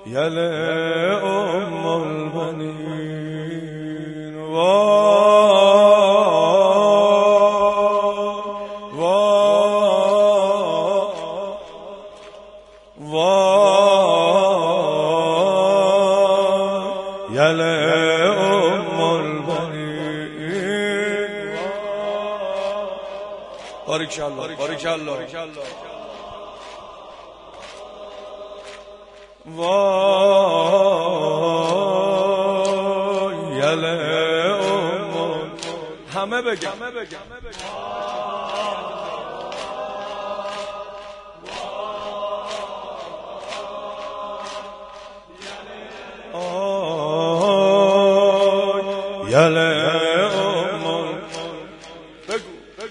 یله ام البنین یله ام البنین بارک الله بارک الله یله ام همه بگم یله ام بگو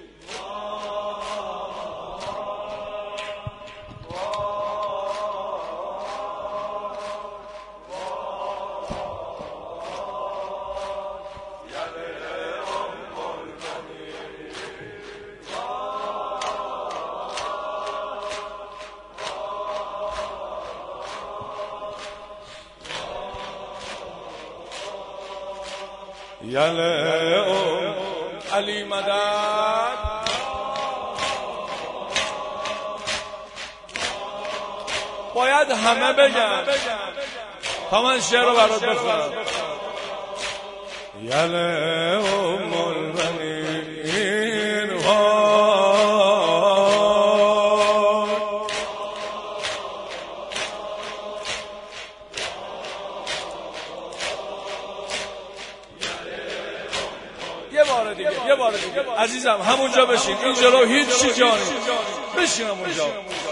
یله ام علی مدد باید همه بگن تا من شعر رو برات بخونم. یله ام البنین یه بار دیگه عزیزم همونجا بشین، این جلو هیچ چی جانی بشین همونجا.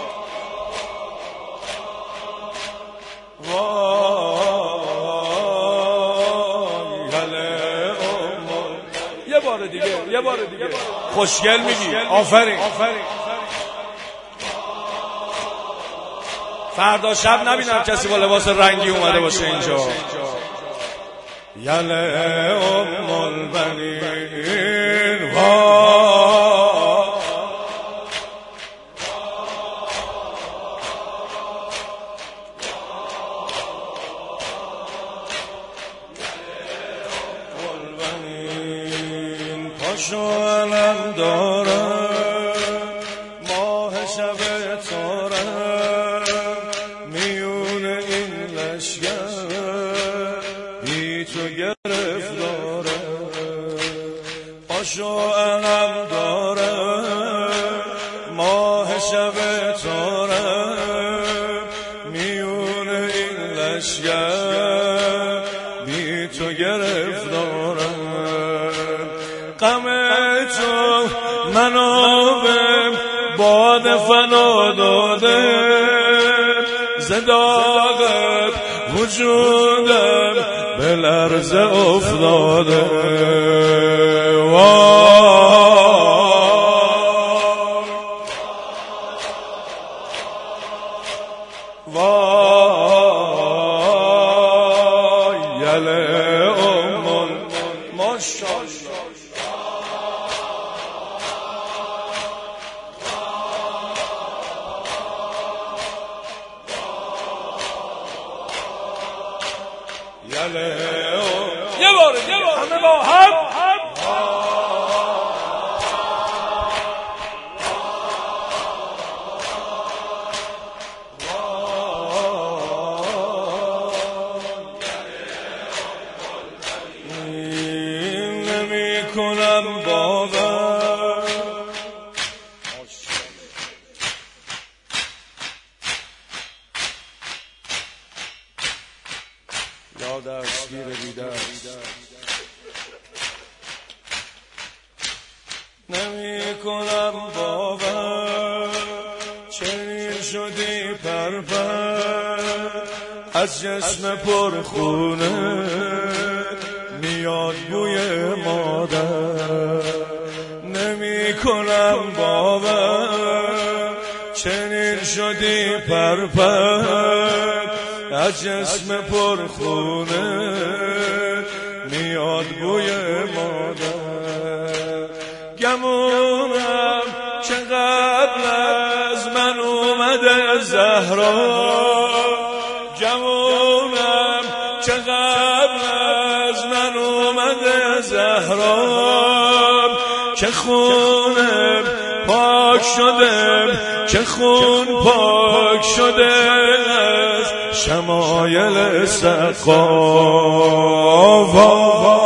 یه بار دیگه خوشگل میگی. آفرین. فردا شب نبینم کسی با لباس رنگی اومده باشه اینجا. یله ام البنین پاشو علم داره ماه شب تاره میون این لشگر بی تو گرفتاره. پاشو علم داره ماه شب تاره میون این لشگر بی تو گرفتاره. غم تو منو به باد فنا داده زداغت وجودم به لرزه افتاده. یله ام ماشاءالله یه بار همه با هم نمی کنم باور یا دستگیر بیدست نمی کنم باور چنین شدی پرپر از جسم پرخونه میاد بوی مادر. نمی کنم باور چنین شدی پرپر از جسم پرخونه میاد بوی مادر. گمونم که قبل از من اومده زهرا، گمونم که قبل از من اومده زهرا، که خونم پاک شده، که خون پاک شده از شمایل سقا.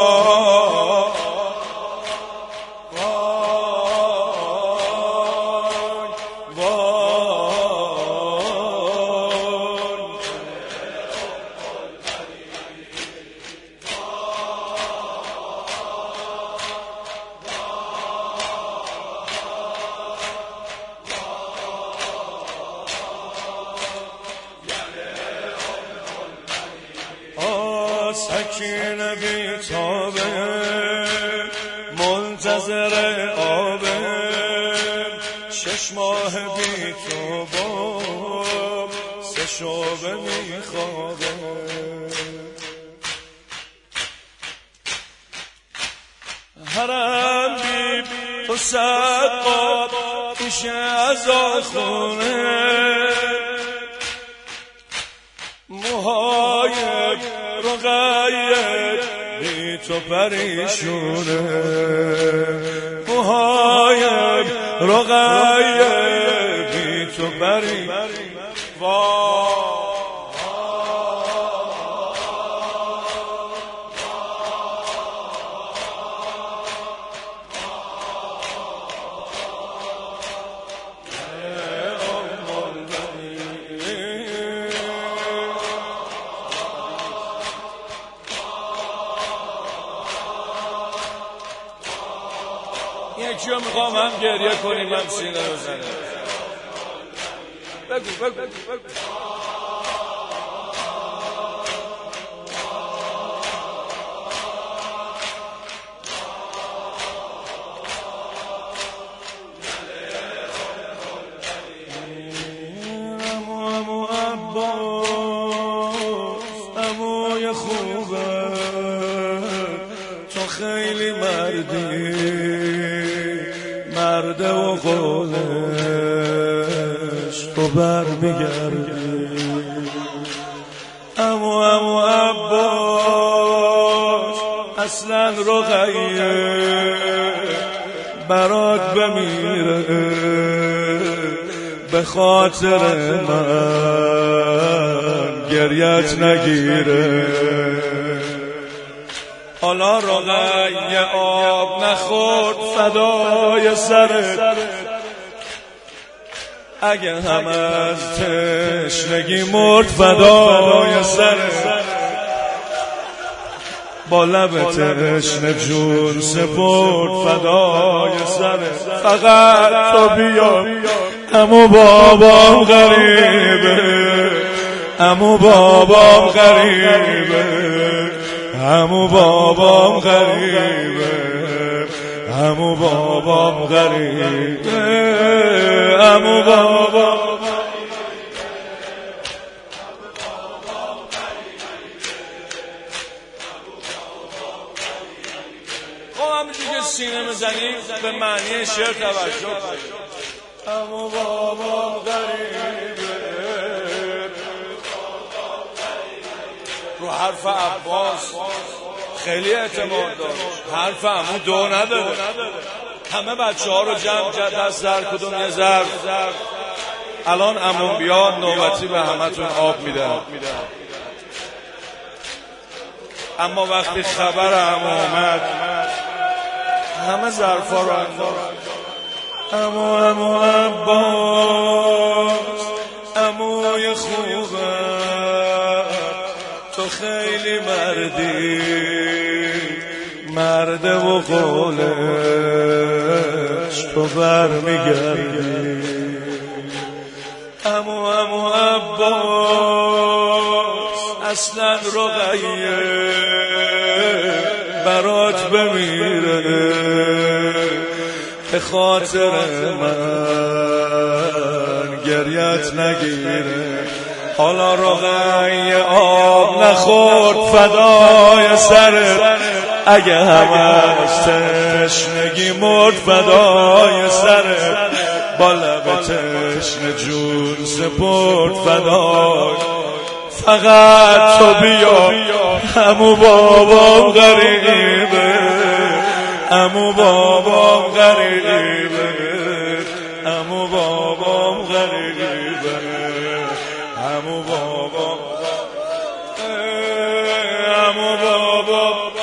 سکینه بیتابه منتظر آبه، 6 ماه بی تو با 3 شعبه میخوابه. حرم بی تو سقاب میشه از آخونه، موهای رقیه بی تو پریشونه، موهای رقیه بی تو پریشونه. یکی رو میخوام هم گریه کنیم هم سینه بزنیم. بگو بگو بگو. امو عباس اموی خوبه، تو خیلی مردی، مرده و قولش تو برمیگردی. امو عباس اصلا رقیه برات بمیره، به خاطر من گریت نگیره. حالا رقیه آب نخورد فدای سرت، اگه هم از تشنگی مرد فدای سرت. با لب تشنه جون سپرد فدای سرت. فقط تو بیا، عمو بابام غریبه، عمو بابام غریبه، عمو بابام غریبه، عمو بابام غریبه، عمو بابام. همینجور که سینه میزنی به معنی شعر توجه کنید. عمو بابام غریبه، رو حرف عباس خیلی اعتماد داشت، حرف عمو دو نداره. همه بچه ها رو جمع کرد، از در کدوم یه ظرف. الان عمو بیاد نوبتی به همتون آب میده. اما وقتی خبر عمو اومد همه ظرفا رو انداخت. عمو عباس عموی خوبه، تو خیلی مردی، مرده و قولش تو برمیگردی. عمو عباس اصلا رقیه برات بمیره، به خاطر من گریت نگیره. حالا رقیه آب نخورد فدای سرت، اگه هم از تشنگی مرد فدای سرت. با لب تشنه جون سپرد فقط تو بیا. عمو بابام غریبه، عمو بابام غریبه، عمو بابام غریبه، عمو بابام، عمو بابام.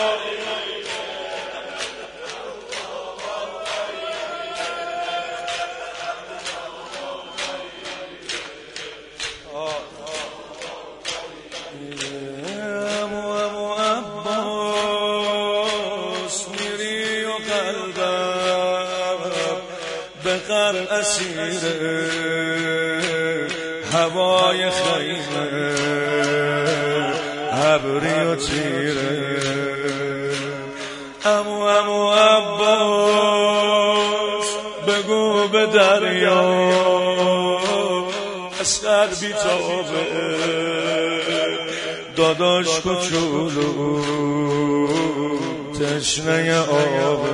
بقر اسیر هوای خیمه، ابری و تیره. عمو عباس بگو به دریا اصغر بیتابه، داداش کوچولو تشنه آبه.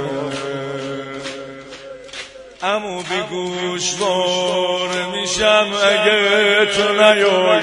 عمو بی گوشوار میشم اگه تو نیای،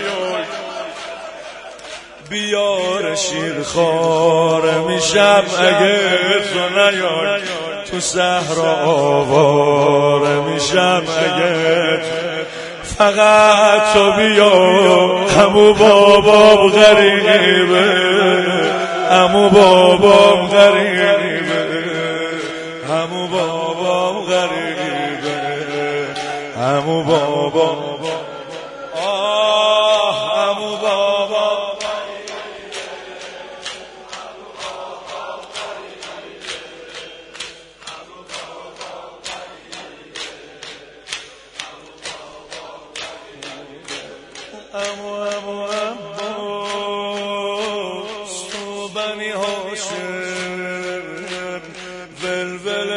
بیار شیرخوار میشم اگه تو نیای، تو صحرا آوار میشم اگه فقط تو بیا. عمو بابام غریبه، عمو بابام غریبه، عمو بابام غریبه، عمو بابام. عمو بابام عمو عباس تو بنی هاشم ولول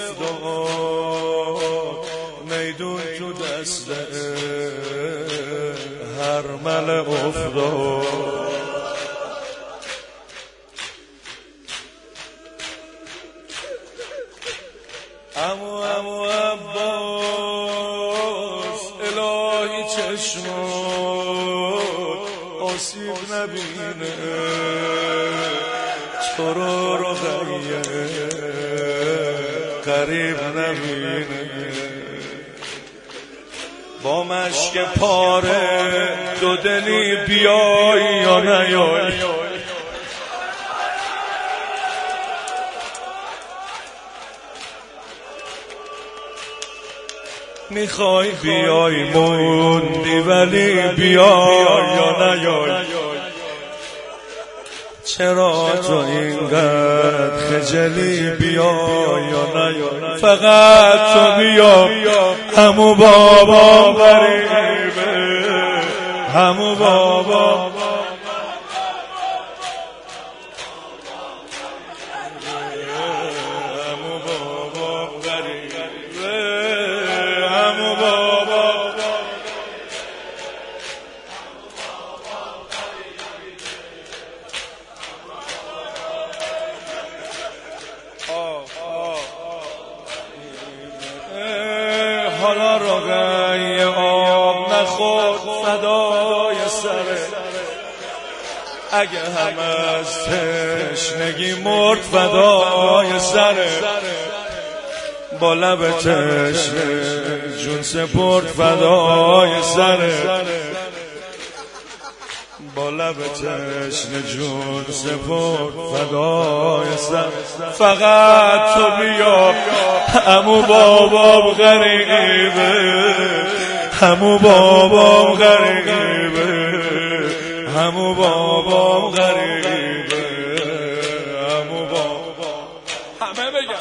افتاد، میدون تو دست هر مل افتاد. عمو عباس الهی چشمات آسیب نبینه، تو رو قریب نبینه. با مشک پاره دو دلی بیای یا نیای، میخوای بیای موندی ولی بیای یا نیای. چرا تو اینقدر خجلی بیای یا نیای، فقط تو بیا. عمو بابام غریبه، عمو بابام، عمو بابام غریبه، عمو بابام. حالا روغن آب نخور فدای سره، اگه هم از تشنگی مرد فدای سره. با لب تشنه جون سپرد فدای سره، با لب تشنه جون سپرد فدای سره. فقط تو بیا. عمو بابام غریبه، عمو بابام غریبه، عمو بابام غریبه، عمو بابام. همه بگم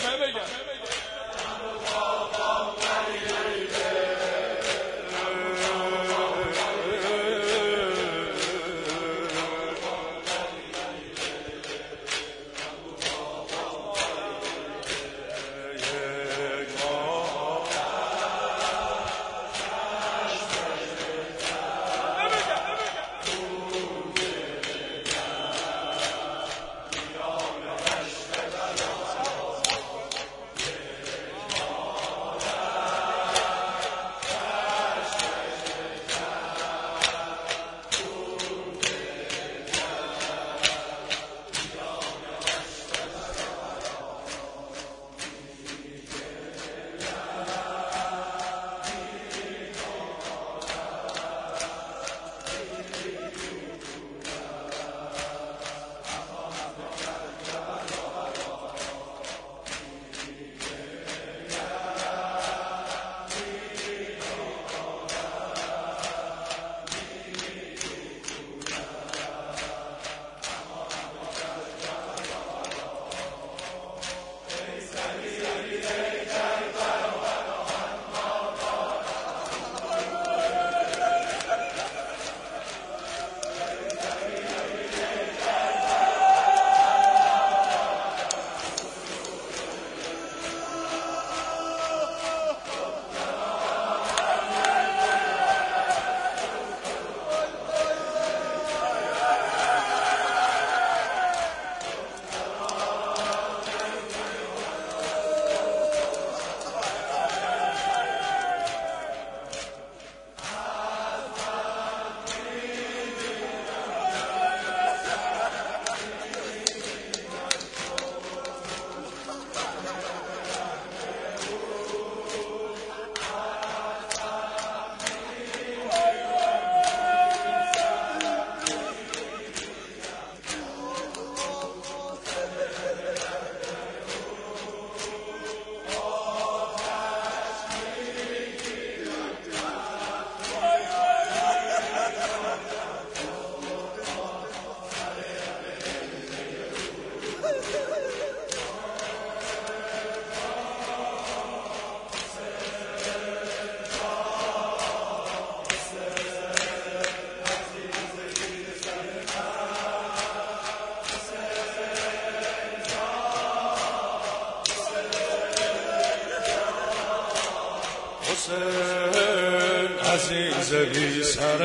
حسین عزیز بی سر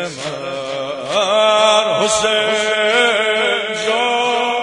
من حسین جان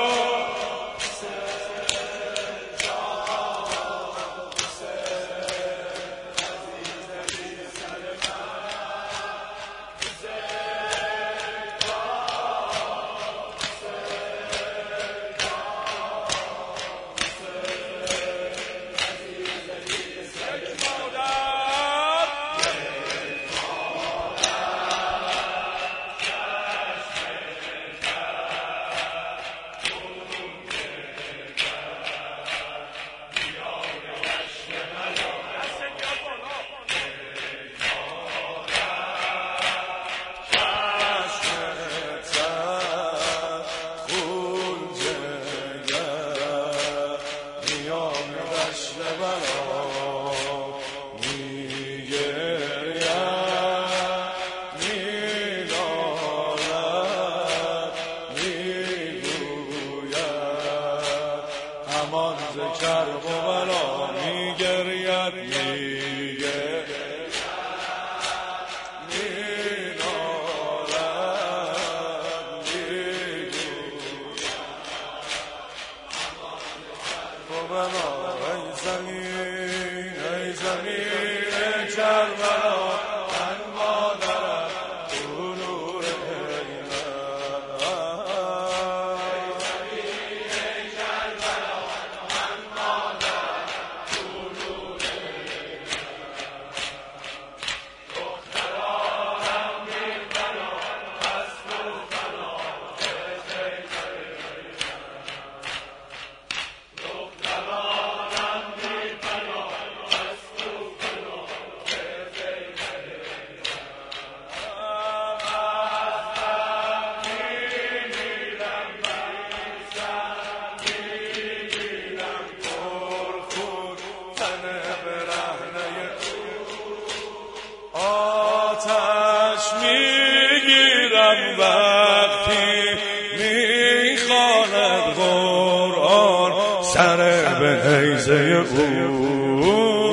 کرب و بلا میگرید میگه مینالد میگوید و بلا ای زمین کربلا من مادرم طلوع آتش میگیرم وقتی میخواند قرآن سر به نیزه او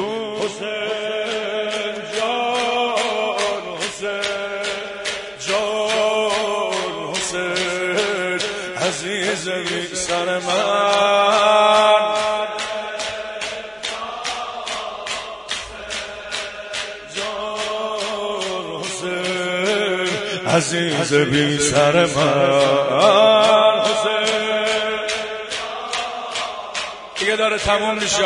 حسین جان حسین عزیز بی سر من عزیز بی سر من حسین دیگه داره تموم میشه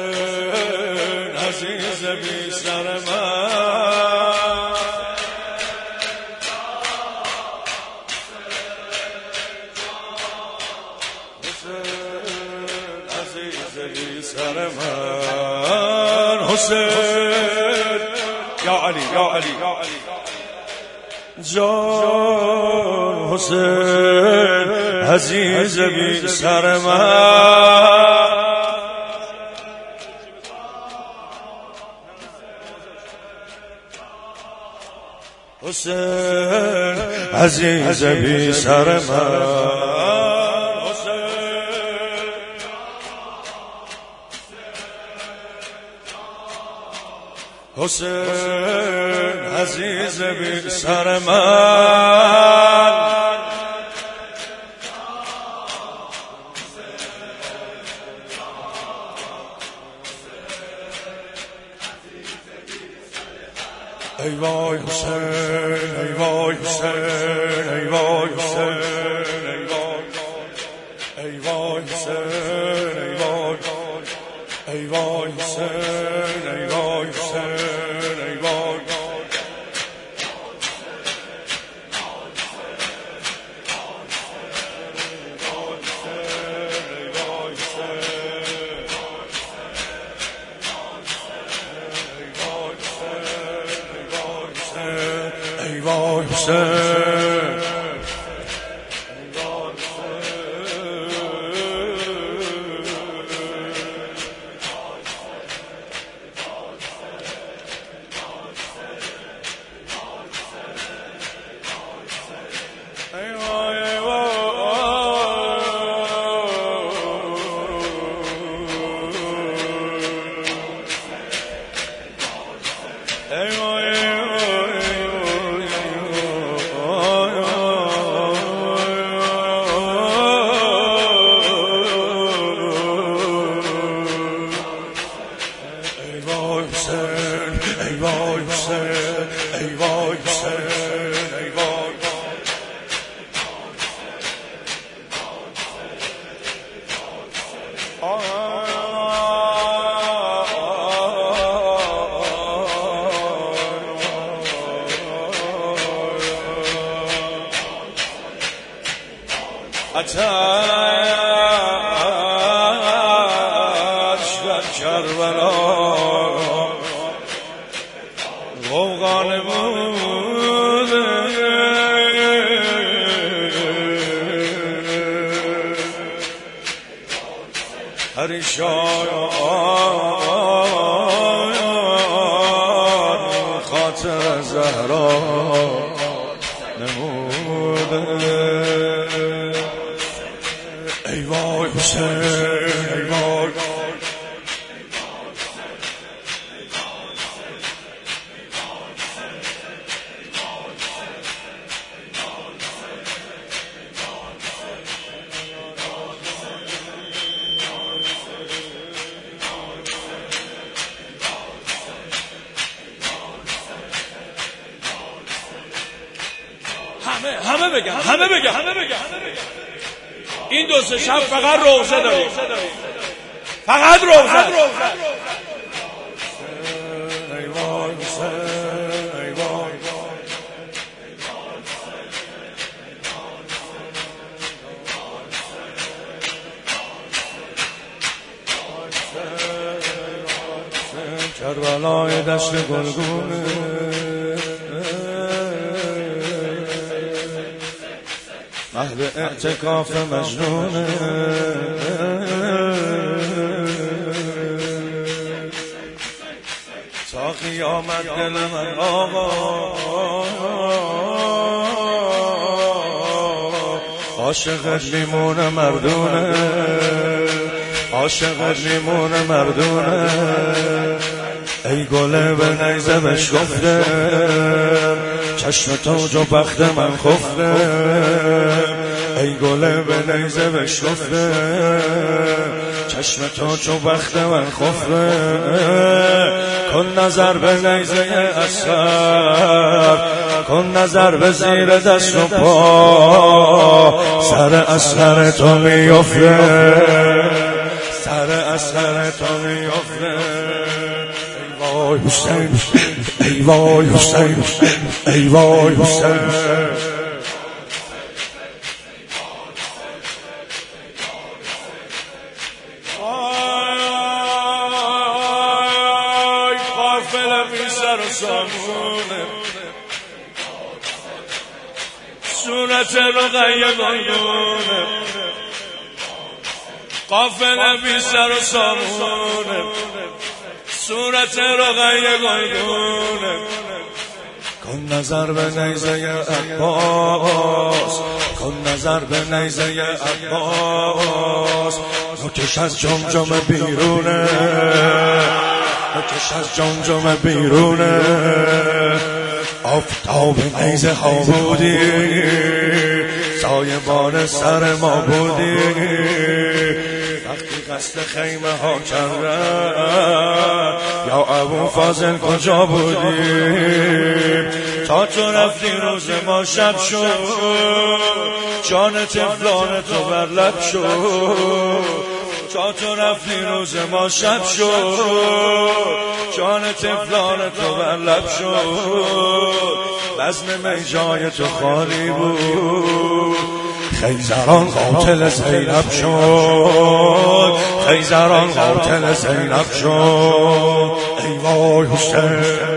حسین عزیز بی سر من سر من حسین یا علی یا علی جان حسین عزیز بی سر من حسین عزیز بی سر من حسین عزیز بی سر من ای وای حسین ای وای حسین ای وای حسین ای وای حسین ای وای ای وای حسین ای وای حسین ای وای ای وای حسین آتش در کربلا غوغا نموده پریشان خاطر زهرا نموده ای وای حسین ای وای همه بگن این دو سه شب فقط روزه داریم فقط روزه ای وای حسین ای وای کربلای دشت گلگونه اهل اعتکاف مجنونه تا قیامت دل من آقا عاشقت میمونه مردونه عاشقت میمونه مردونه ای گله به نیزه بش گفته چشم تاج و بخت من خفته ای گله به نیزه بش گفته چشم تاج و بخت من خفته کن نظر به نیزه اثر کن نظر به زیر دست و پا سر اثر تو میفته سر اثر تو میفته ای وای حسین ای وای حسین ای وای حسین سامونه صورت رقیه گلگونه قافله بی سر و سامونه صورت رقیه گلگونه کن نظر به نیزه عباس کن نظر به نیزه عباس نوکش از جمجمه بیرونه نوکش از جمجمه بیرونه آفتاب نیزه ها بودی سایبان سر ما بودی وقتی قصد خیمه ها کردن یا ابو فاضل کجا بودی تا تو رفتی روز ما شب شد جان طفلان تو بر لب شد تا تو رفتی روز ما شب شد جان طفلان تو بر لب شد بزم می جای تو خالی بود خیزران قاتل زینب شد خیزران قاتل زینب شد ای وای حسین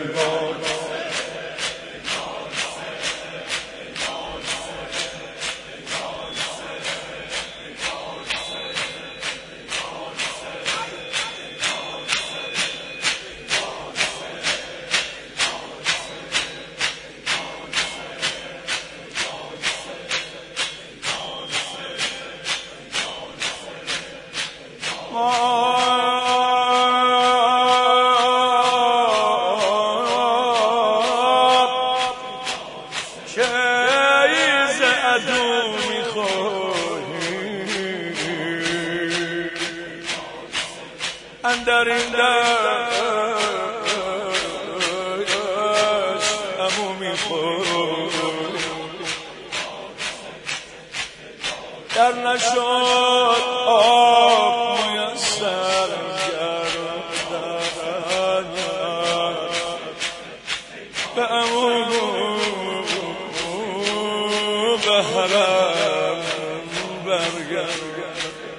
چه ایز عدو میخواهی اندر این دشت امو میخواهی در نشد آب میسر گردن به امو به حرم برگرد